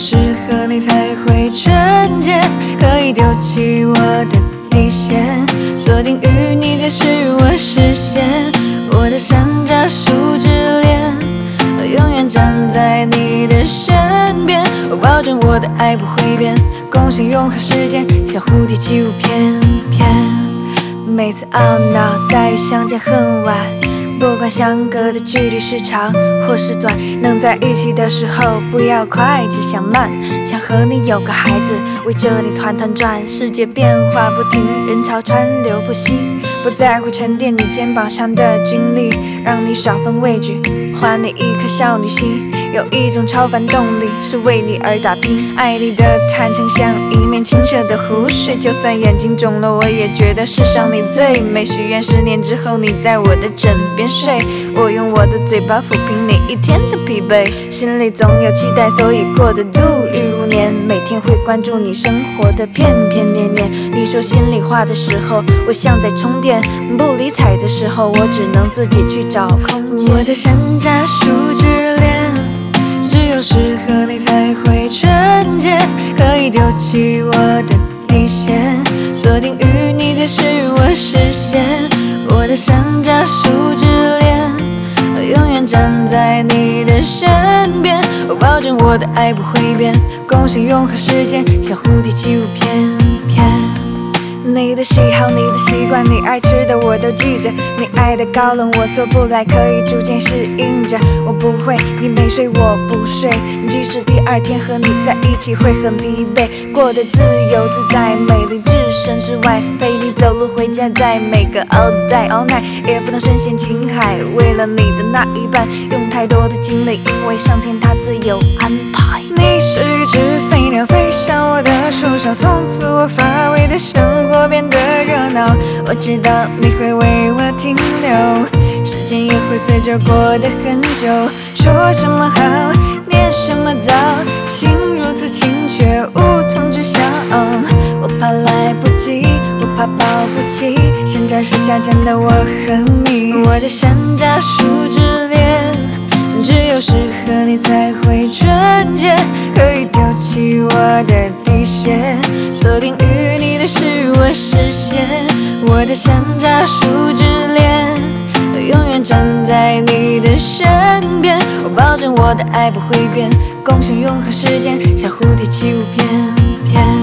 适合你才会纯洁，可以丢弃我的底线，锁定于你的是我视线，我的山楂树之恋，我永远站在你的身边，我保证我的爱不会变，共享永恒时间，像蝴蝶起舞翩翩。每次懊恼在于相见恨晚，不管相隔的距离是长或是短，能在一起的时候不要快，只想慢，想和你有个孩子，围着你团团转，世界变化不停，人潮川流不息，不再会沉淀你肩膀上的经历，让你少分畏惧，还你一颗少女心。有一种超凡动力，是为你而打拼。爱你的坦诚像一面清澈的湖水，就算眼睛肿了，我也觉得世上你最美。许愿10年之后你在我的枕边睡，我用我的嘴巴抚平你一天的疲惫。心里总有期待，所以过得度日如年。每天会关注你生活的片片面面。你说心里话的时候，我像在充电；不理睬的时候，我只能自己去找空间。我的山楂树之恋，只有适合你才会纯洁，可以丢弃我的底线，锁定于你的是我视线，我的山楂树之恋，我永远站在你的身边，我保证我的爱不会变，共享永恒时间，像蝴蝶起舞翩翩。你的喜好，你的习惯，你爱吃的我都记着，你爱的高冷我做不来，可以逐渐适应着。我不会，你没睡我不睡，即使第二天和你在一起会很疲惫，过得自由自在，美丽置身事外，陪你走路回家，在每个 all day all night， 也不能深陷情海，为了你的那一半，用太多的精力，因为上天他自有安排。你是一只飞鸟，飞上我的树梢，从此我乏味的生活变得热闹，我知道你会为我停留，时间也会随着过得很久。说什么好，念什么糟，心如此清却无从知晓。我怕来不及，我怕抱不起，山楂树下站的我和你。我的山楂树之恋，只有适合你才会纯洁，可以丢弃我的底线，锁定于你的是我视线，我的山楂树之恋，我永远站在你的身边，我保证我的爱不会变，共享永恒时间，像蝴蝶起舞翩翩。